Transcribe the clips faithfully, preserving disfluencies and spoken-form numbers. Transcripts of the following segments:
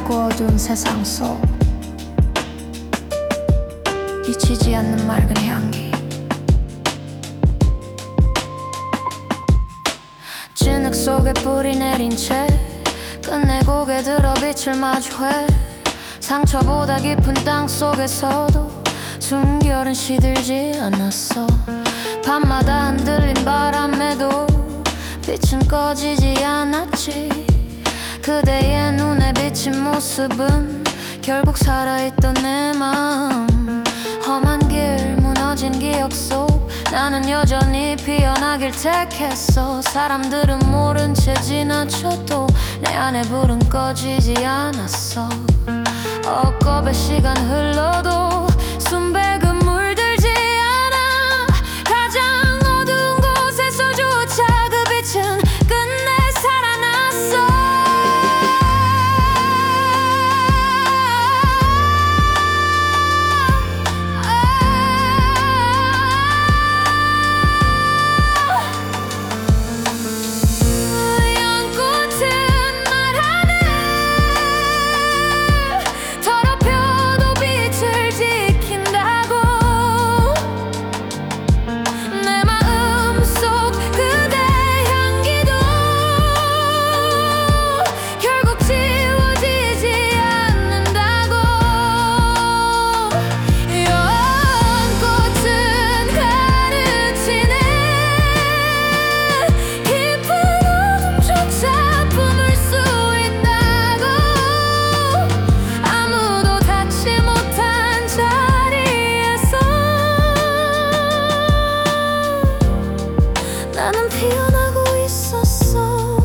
밝고 어두운 세상 속 잊히지 않는 맑은 향기, 진흙 속에 뿌리 내린 채 끝내 고개 들어 빛을 마주해 상처보다 깊은 땅 속에서도 숨결은 시들지 않았어. 밤마다 흔들린 바람에도 빛은 꺼지지 않았지. 그대의 눈에 비친 모습은 결국 살아있던 내 마음. 험한 길 무너진 기억 속 나는 여전히 피어나길 택했어. 사람들은 모른 채 지나쳐도 내 안에 불은 꺼지지 않았어. 억겁의 시간 흘러도 순백은 물들지 않아. 가장 어두운 곳에서조차 그 빛은 끝내 살아났어. 나는 피어나고 있었어.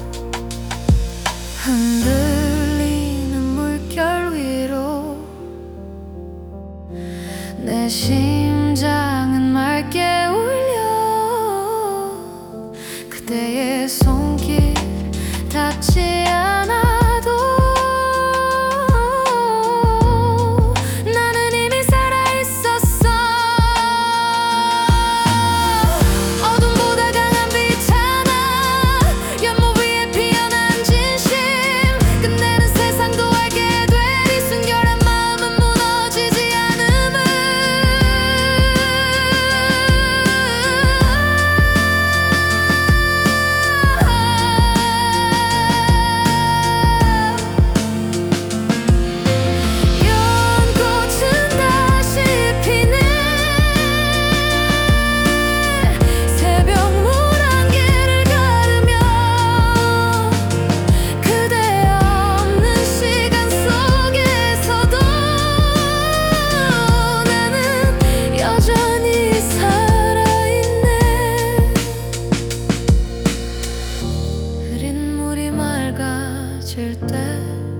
흔들리는 물결 위로 내 심장은 맑게 울려. 그대의 손길 닿지 않아도 나는 이미 살아있었어. 어둠보다 강한 빛 하나, 연못 위에 피어난 진심. 끝내는 세상도 알게 돼. 이 순결한 마음은 무너지지 않음을. 연꽃은 다시 피네. 새벽 물한 길을 걸으며 그대 없는 시간 속에서도 나는 여전히 살아있네. 흐린 물이 맑아질 때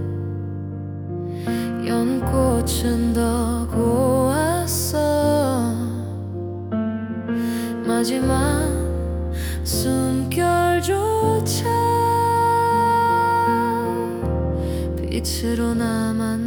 연꽃은 더 고왔어. 마지막 숨결조차 빛으로 남았네.